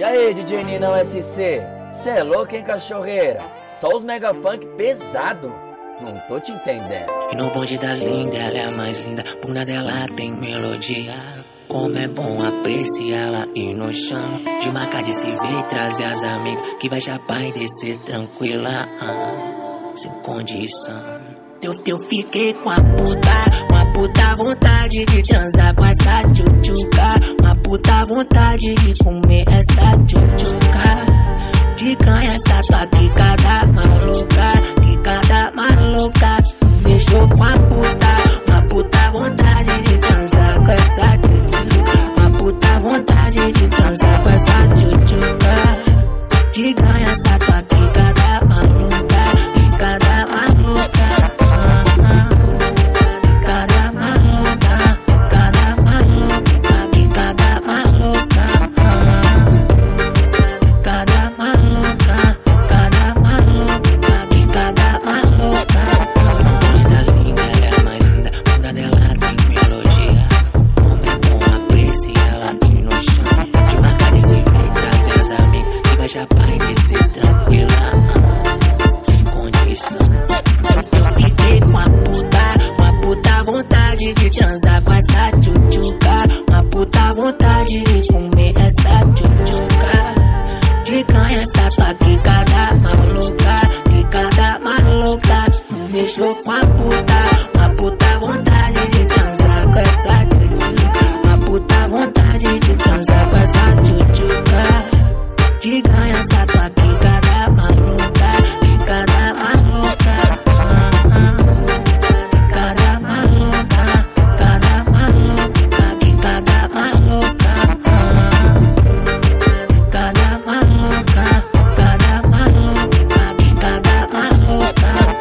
E aí, DJ Ninão SC? Cê é louco, hein, cachorreira? Só os mega funk pesado. Não tô te entendendo. E no bonde das lindas, ela é a mais linda. Bunda dela tem melodia. Como é bom apreciá-la e no chão. De marcar de se ver e trazer as amigas. Que vai chapar e descer tranquila, sem condição. Eu fiquei com uma puta vontade de transar com essa tchutchuca. Uma puta vontade de comer essa tchutchuca. De canha essa tua quicada maluca. Deixou com uma puta vontade de transar com essa tchutchuca. Uma puta vontade de transar com essa tchutchuca. De canha essa tua quicada maluca. Deixou com uma puta vontade de transar com essa tchutchuca. Uma puta vontade de transar com essa tchutchuca. De ganha essa tua quicada maluca. Quicada maluca. Cada maluca. Cada maluca. Quicada maluca. Cada maluca. Cada maluca. Quicada maluca.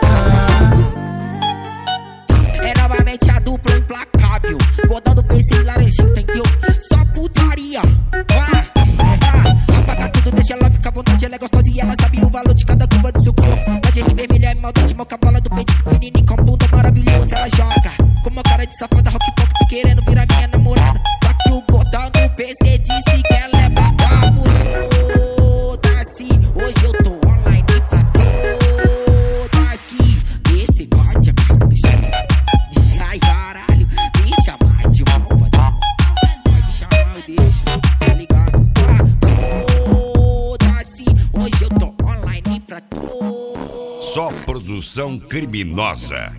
Dupla implacável, godando PC e laranjinha, entendeu? Só putaria. Apaga tudo, deixa ela ficar à vontade. Ela é gostosa e ela sabe o valor de cada curva do seu corpo. Lingerie vermelha é maldade, moca bola do peito pequenininho com bunda maravilhosa. Ela joga com uma cara de safada, rock pop, querendo virar minha namorada. Só que o godão do PC disse que ela é brabo. Foda-se, hoje eu tô online pra todas que esse gote é caprichado. Ai, caralho, me chamar de malvadão. Pode chamar, eu deixo, tá ligado? Foda-se, hoje eu tô online pra todos. Só produção criminosa.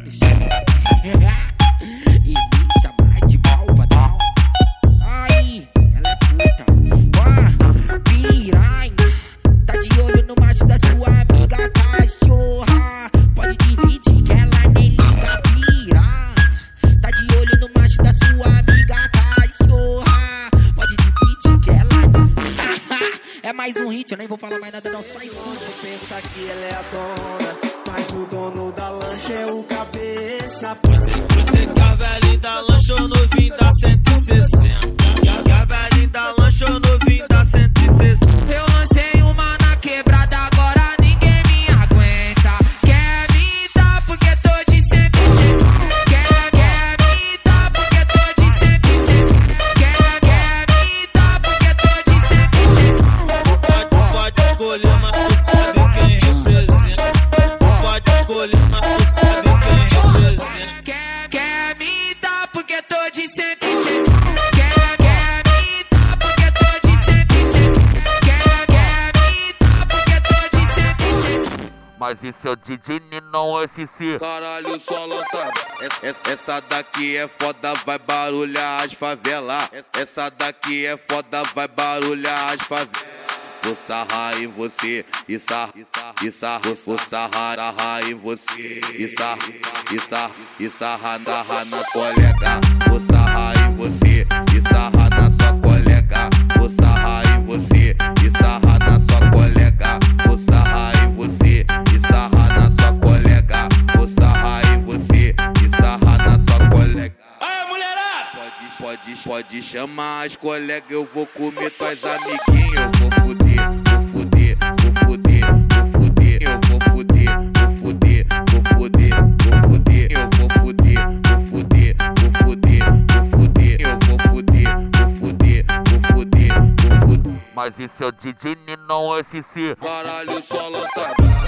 E me chamar de malvadão. Aí, ela é puta. Piranha, tá de olho no macho da sua amiga cachorra. Pode dividir que ela nem liga, piranha. Tá de olho no macho da sua amiga cachorra. Pode dividir que ela é mais um hit, eu nem vou falar mais nada não, só isso. Pensa que ela é a dona, mas o dono da lancha é o cabeça. Você velhinho da lancha ou novinho da 160. Velhinho da lancha ou novinho da 160. Eu lancei uma na quebrada, agora ninguém me aguenta. Quer me dar porque tô de 160. Quer me dar porque tô de 160. Quer me dar porque tô de 160. Pode escolher, mas tu sabe quem representa. Pode escolher, mas tu sabe quem representa. Quer me dar porque tô de 160. Quer me dar porque tô de 160. Quer me dar porque tô de 160. Mas isso é o DJ Ninão SC. Caralho, só lança. Essa daqui é foda, vai barulhar as favelas. Essa daqui é foda, vai barulhar as favelas. Vou sarrar em você, e sarrar em você, e sarrar na colega. Vou sarrar em você, e sarrar na sua colega. Vou sarrar em você, e sarrar na sua colega. Vou sarrar em você, e sarrar na sua colega. Vou sarrar em você, e sarrar na sua colega. Aí, mulherada! Pode chamar as colegas, eu vou comer tuas amiguinhas. Eu vou fuder, vou fuder, vou fuder, vou fuder. Eu vou fuder, vou fuder, vou fuder, vou fuder. Eu vou fuder, vou fuder, vou fuder, vou fuder. Eu vou fuder, vou fuder, vou fuder, vou fuder. Mas esse é o DJ Ninão SC. Caralho, só lança braba.